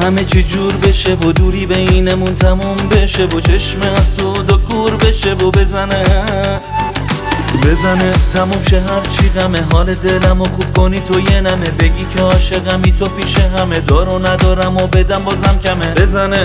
همه چی جور بشه و دوری بینمون تموم بشه و چشم حسود و کور بشه و بزنه تموم شه هرچی غمه، حال دلمو خوب کنی تو یه نمه، بگی که عاشقمی تو پیش همه، دارو ندارم و بدم بازم کمه. بزنه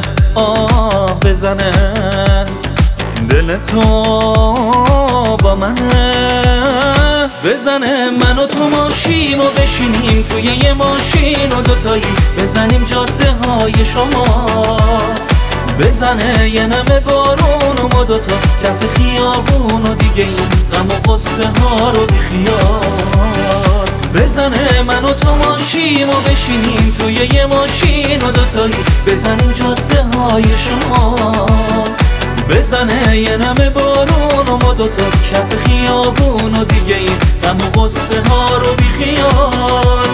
بزنه دل تو با منه، بزنه منو تو ماشین و بشینیم توی یه ماشین و دوتایی بزنیم جاده های شما، بزنه یه نمه بارون و ما دوتا کف خیابون و دیگه این غم و غصه ها رو بیخیال. بزنه منو تو ماشین و بشینیم توی یه ماشین و دوتایی بزنیم جاده های شما، بزنه یه نمه بارون و ما دوتا کف خیابون و دیگه این غم و غصه ها رو بیخیال.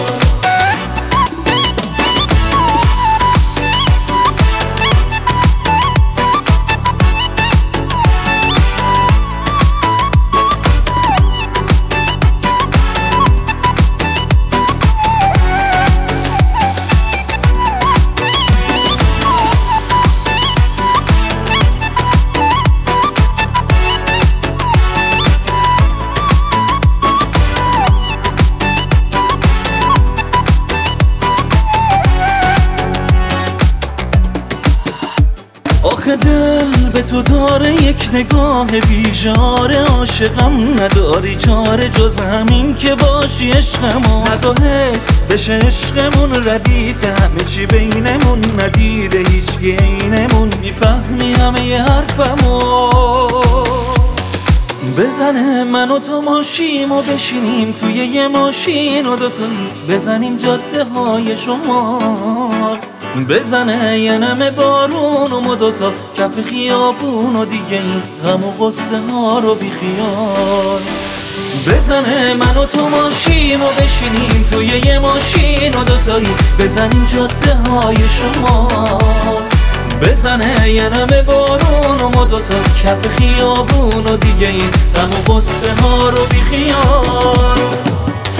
آخه دل به تو داره یک نگاه بیجاره، عاشقم نداری چاره جز همین که باشی عشقمون، از و حیف بشه عشقمون ردیف، همه چی بینمون ندیده هیچ عینمون، میفهمی همه ی حرفمون. بزنه منو تو ماشیم و بشینیم توی یه ماشین و دوتایی بزنیم جاده های شما، بزنه یه نمه بارون و ما دوتا کف خیابون و دیگه این غم و غصه ها رو بیخیال. بزنه منو تو ماشین و بشینیم توی یه ماشین و دوتایی بزنیم جاده های شما، بزنه یه نمه بارون و ما دوتا کف خیابون و دیگه این غم و غصه ها رو بیخیال.